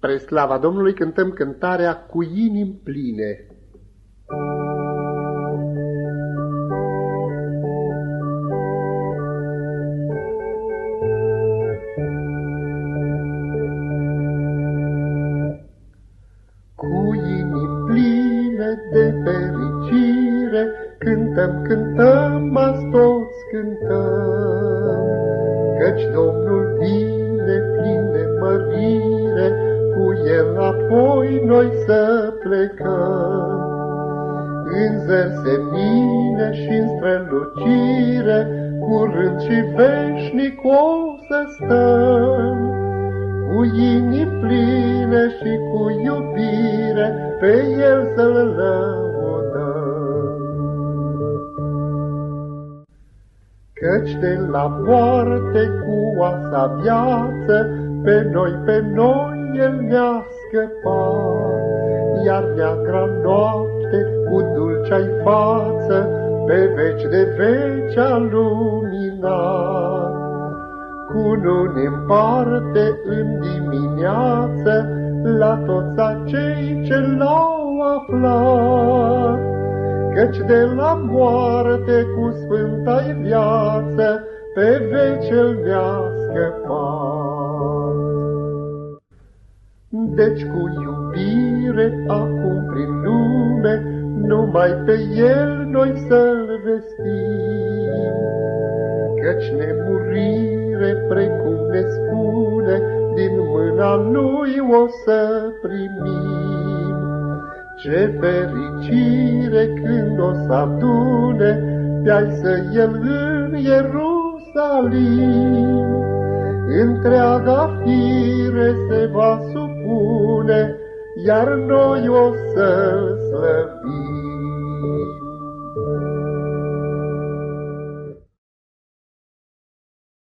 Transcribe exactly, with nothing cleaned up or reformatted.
Spre slava Domnului cântăm cântarea Cu inimi pline. Cu inimi pline de fericire, cântăm, cântăm, azi toți cântăm, căci Domnul vine plin de mărire, cu El apoi noi să plecăm. În zări semine și-n strălucire, curând și veșnic o să stăm, cu inimi pline și cu iubire, pe El să-L lăudăm. Căci de la moarte cu oasa viață, pe noi, pe noi El ne-a scăpat, iar neagra noapte cu dulcea-i față, pe veci de veci a luminat. Cununi împarte în dimineață la toți acei ce l-au aflat, căci de la moarte cu sfânta-i viață, pe veci El ne-a scăpat. Deci cu iubire acum prin lume, numai pe El noi să-L vestim, căci nemurire, precum ne spune, din mâna Lui o să primim. Ce fericire când o să adune pe-ai să El în Ierusalim, întreaga fire se va supune, iar noi o să-L slăvim.